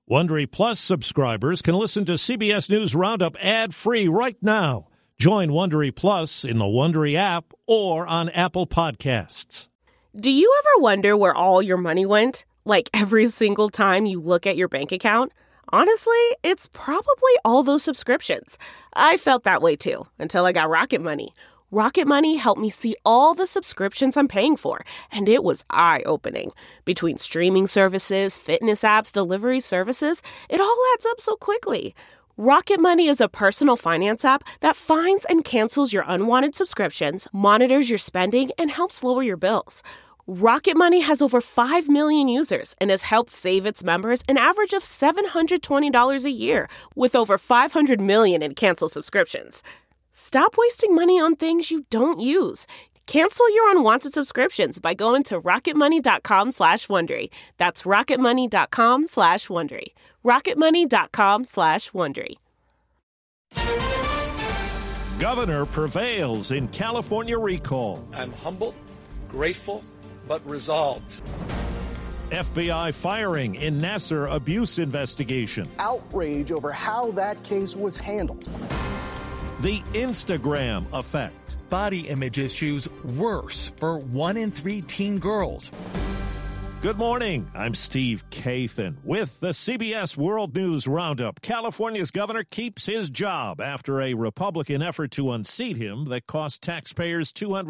Wondery Plus subscribers can listen to CBS News Roundup ad-free right now. Join Wondery Plus in the Wondery app or on Apple Podcasts. Do you ever wonder where all your money went? Like every single time you look at your bank account? Honestly, it's probably all those subscriptions. I felt that way too, until I got Rocket Money. Rocket Money helped me see all the subscriptions I'm paying for, and it was eye-opening. Between streaming services, fitness apps, delivery services, it all adds up so quickly. Rocket Money is a personal finance app that finds and cancels your unwanted subscriptions, monitors your spending, and helps lower your bills. Rocket Money has over 5 million users and has helped save its members an average of $720 a year, with over 500 million in canceled subscriptions. Stop wasting money on things you don't use. Cancel your unwanted subscriptions by going to rocketmoney.com/Wondery. That's rocketmoney.com/Wondery. rocketmoney.com/Wondery. Governor prevails in California recall. I'm humbled, grateful, but resolved. FBI firing in Nassar abuse investigation. Outrage over how that case was handled. The Instagram effect. Body image issues worse for 1 in 3 teen girls. Good morning. I'm Steve Kathan with the CBS World News Roundup. California's governor keeps his job after a Republican effort to unseat him that cost taxpayers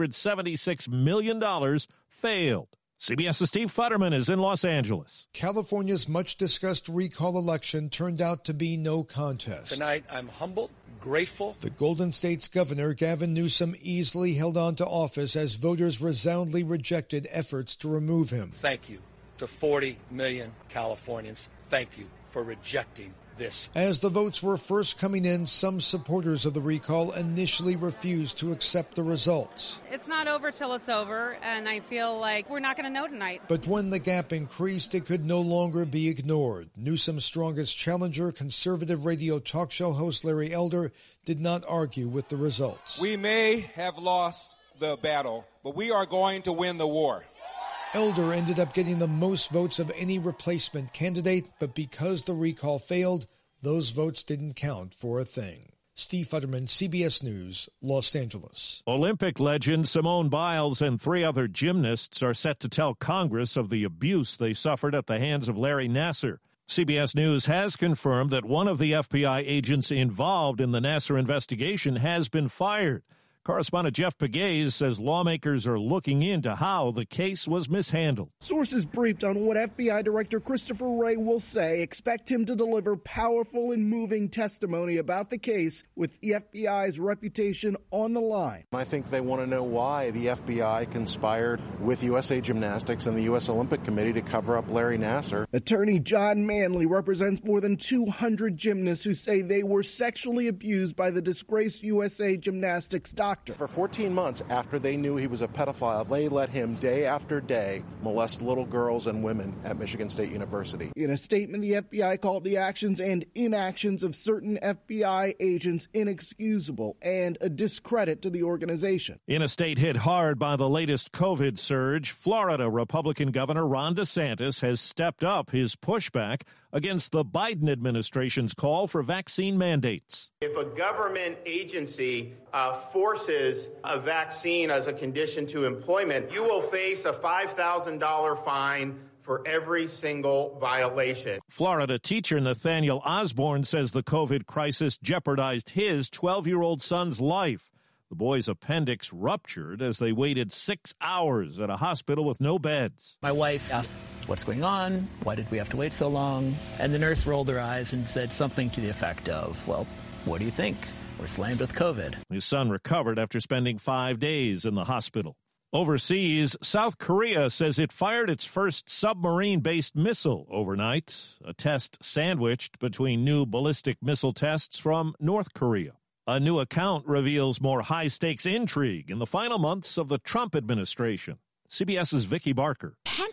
$276 million failed. CBS's Steve Futterman is in Los Angeles. California's much-discussed recall election turned out to be no contest. Tonight, I'm humbled, grateful. The Golden State's governor, Gavin Newsom, easily held on to office as voters resoundingly rejected efforts to remove him. Thank you to 40 million Californians. Thank you for rejecting this. As the votes were first coming in, some supporters of the recall initially refused to accept the results. It's not over till it's over, and I feel like we're not going to know tonight. But when the gap increased, it could no longer be ignored. Newsom's strongest challenger, conservative radio talk show host Larry Elder, did not argue with the results. We may have lost the battle, but we are going to win the war. Elder ended up getting the most votes of any replacement candidate, but because the recall failed, those votes didn't count for a thing. Steve Futterman, CBS News, Los Angeles. Olympic legend Simone Biles and 3 other gymnasts are set to tell Congress of the abuse they suffered at the hands of Larry Nassar. CBS News has confirmed that one of the FBI agents involved in the Nassar investigation has been fired. Correspondent Jeff Pegues says lawmakers are looking into how the case was mishandled. Sources briefed on what FBI Director Christopher Wray will say expect him to deliver powerful and moving testimony about the case with the FBI's reputation on the line. I think they want to know why the FBI conspired with USA Gymnastics and the U.S. Olympic Committee to cover up Larry Nassar. Attorney John Manley represents more than 200 gymnasts who say they were sexually abused by the disgraced USA Gymnastics doctor. For 14 months after they knew he was a pedophile, they let him day after day molest little girls and women at Michigan State University. In a statement, the FBI called the actions and inactions of certain FBI agents inexcusable and a discredit to the organization. In a state hit hard by the latest COVID surge, Florida Republican Governor Ron DeSantis has stepped up his pushback against the Biden administration's call for vaccine mandates. If a government agency forces a vaccine as a condition to employment, you will face a $5,000 fine for every single violation. Florida teacher Nathaniel Osborne says the COVID crisis jeopardized his 12-year-old son's life. The boy's appendix ruptured as they waited 6 hours at a hospital with no beds. My wife asked, "What's going on? Why did we have to wait so long?" And the nurse rolled her eyes and said something to the effect of, "Well, what do you think? We're slammed with COVID." His son recovered after spending 5 days in the hospital. Overseas, South Korea says it fired its first submarine-based missile overnight, a test sandwiched between new ballistic missile tests from North Korea. A new account reveals more high-stakes intrigue in the final months of the Trump administration. CBS's Vicki Barker.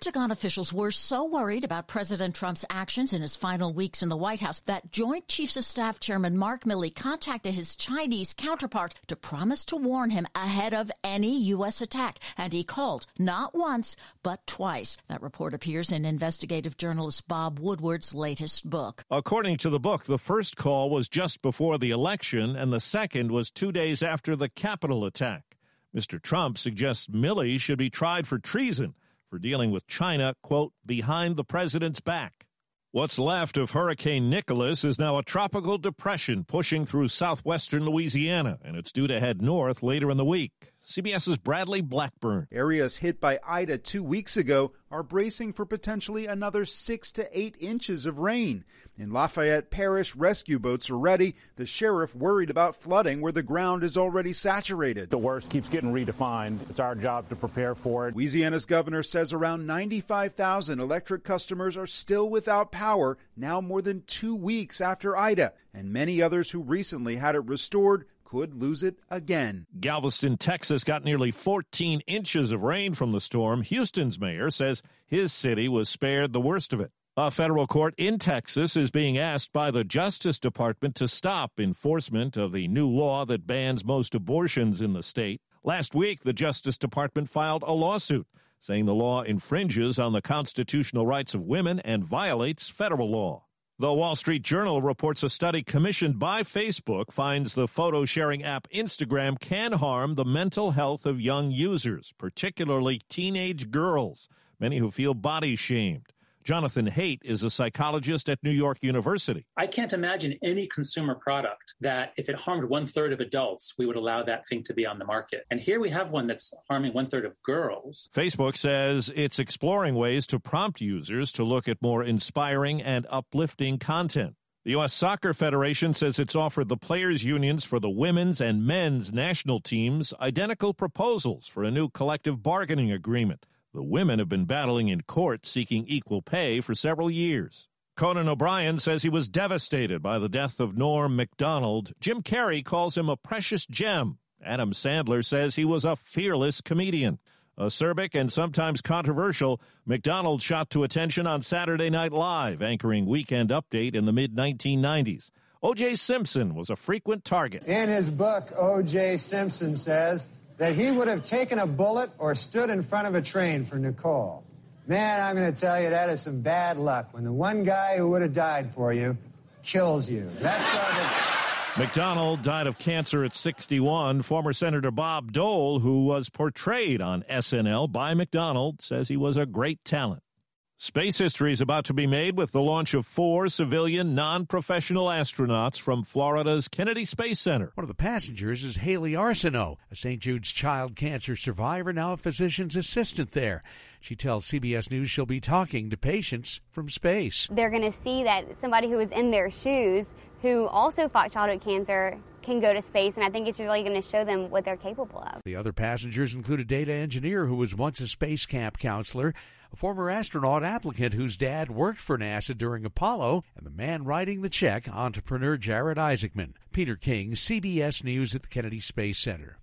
Pentagon officials were so worried about President Trump's actions in his final weeks in the White House that Joint Chiefs of Staff Chairman Mark Milley contacted his Chinese counterpart to promise to warn him ahead of any U.S. attack. And he called not once, but twice. That report appears in investigative journalist Bob Woodward's latest book. According to the book, the first call was just before the election, and the second was 2 days after the Capitol attack. Mr. Trump suggests Milley should be tried for treason for dealing with China, quote, behind the president's back. What's left of Hurricane Nicholas is now a tropical depression pushing through southwestern Louisiana, and it's due to head north later in the week. CBS's Bradley Blackburn. Areas hit by Ida 2 weeks ago are bracing for potentially another 6 to 8 inches of rain. In Lafayette Parish, rescue boats are ready. The sheriff worried about flooding where the ground is already saturated. The worst keeps getting redefined. It's our job to prepare for it. Louisiana's governor says around 95,000 electric customers are still without power now more than 2 weeks after Ida, and many others who recently had it restored could lose it again. Galveston, Texas got nearly 14 inches of rain from the storm. Houston's mayor says his city was spared the worst of it. A federal court in Texas is being asked by the Justice Department to stop enforcement of the new law that bans most abortions in the state. Last week, the Justice Department filed a lawsuit saying the law infringes on the constitutional rights of women and violates federal law. The Wall Street Journal reports a study commissioned by Facebook finds the photo-sharing app Instagram can harm the mental health of young users, particularly teenage girls, many who feel body shamed. Jonathan Haidt is a psychologist at New York University. I can't imagine any consumer product that if it harmed 1/3 of adults, we would allow that thing to be on the market. And here we have one that's harming 1/3 of girls. Facebook says it's exploring ways to prompt users to look at more inspiring and uplifting content. The U.S. Soccer Federation says it's offered the players' unions for the women's and men's national teams identical proposals for a new collective bargaining agreement. The women have been battling in court seeking equal pay for several years. Conan O'Brien says he was devastated by the death of Norm Macdonald. Jim Carrey calls him a precious gem. Adam Sandler says he was a fearless comedian. Acerbic and sometimes controversial, Macdonald shot to attention on Saturday Night Live, anchoring Weekend Update in the mid-1990s. O.J. Simpson was a frequent target. In his book, O.J. Simpson says that he would have taken a bullet or stood in front of a train for Nicole. Man, I'm going to tell you, that is some bad luck when the one guy who would have died for you kills you. That's what Macdonald died of cancer at 61. Former Senator Bob Dole, who was portrayed on SNL by Macdonald, says he was a great talent. Space history is about to be made with the launch of 4 civilian, non-professional astronauts from Florida's Kennedy Space Center. One of the passengers is Haley Arsenault, a St. Jude's child cancer survivor, now a physician's assistant there. She tells CBS News she'll be talking to patients from space. They're going to see that somebody who was in their shoes, who also fought childhood cancer, can go to space, and I think it's really going to show them what they're capable of. The other passengers include a data engineer who was once a space camp counselor, a former astronaut applicant whose dad worked for NASA during Apollo, and the man writing the check, entrepreneur Jared Isaacman. Peter King, CBS News at the Kennedy Space Center.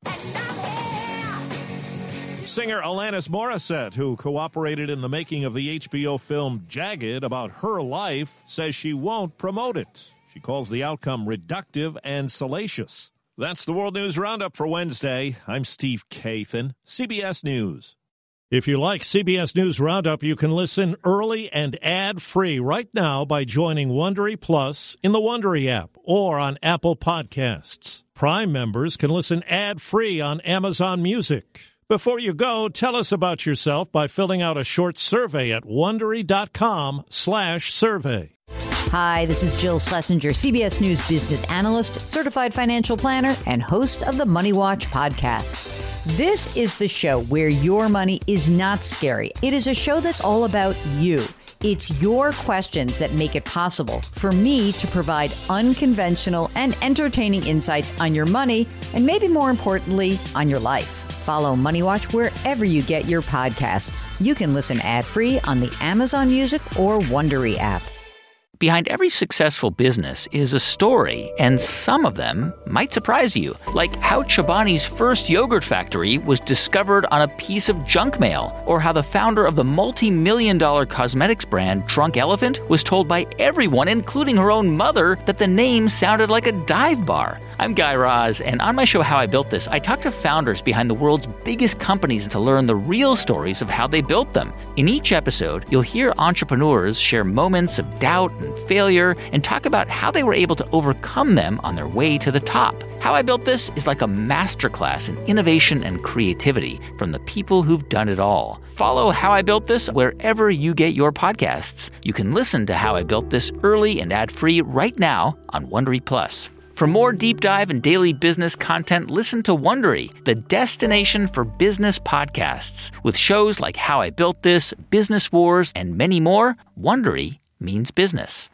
Singer Alanis Morissette, who cooperated in the making of the HBO film Jagged about her life, says she won't promote it. She calls the outcome reductive and salacious. That's the World News Roundup for Wednesday. I'm Steve Kathan, CBS News. If you like CBS News Roundup, you can listen early and ad-free right now by joining Wondery Plus in the Wondery app or on Apple Podcasts. Prime members can listen ad-free on Amazon Music. Before you go, tell us about yourself by filling out a short survey at Wondery.com/survey. Hi, this is Jill Schlesinger, CBS News business analyst, certified financial planner, and host of the Money Watch podcast. This is the show where your money is not scary. It is a show that's all about you. It's your questions that make it possible for me to provide unconventional and entertaining insights on your money, and maybe more importantly, on your life. Follow Money Watch wherever you get your podcasts. You can listen ad-free on the Amazon Music or Wondery app. Behind every successful business is a story, and some of them might surprise you, like how Chobani's first yogurt factory was discovered on a piece of junk mail, or how the founder of the multi-million-dollar cosmetics brand Drunk Elephant was told by everyone, including her own mother, that the name sounded like a dive bar. I'm Guy Raz, and on my show How I Built This, I talk to founders behind the world's biggest companies to learn the real stories of how they built them. In each episode, you'll hear entrepreneurs share moments of doubt and failure and talk about how they were able to overcome them on their way to the top. How I Built This is like a masterclass in innovation and creativity from the people who've done it all. Follow How I Built This wherever you get your podcasts. You can listen to How I Built This early and ad-free right now on Wondery Plus. For more deep dive and daily business content, listen to Wondery, the destination for business podcasts. With shows like How I Built This, Business Wars, and many more, Wondery means business.